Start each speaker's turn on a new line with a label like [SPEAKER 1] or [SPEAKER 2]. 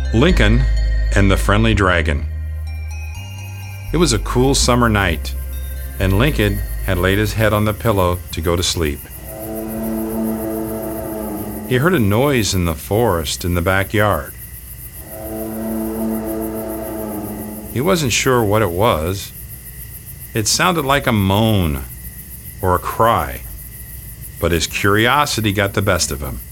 [SPEAKER 1] Lincoln and the Friendly Dragon. It was a cool summer night, and Lincoln had laid his head on the pillow to go to sleep. He heard a noise in the forest in the backyard. He wasn't sure what it was. It sounded like a moan or a cry, but his curiosity got the best of him.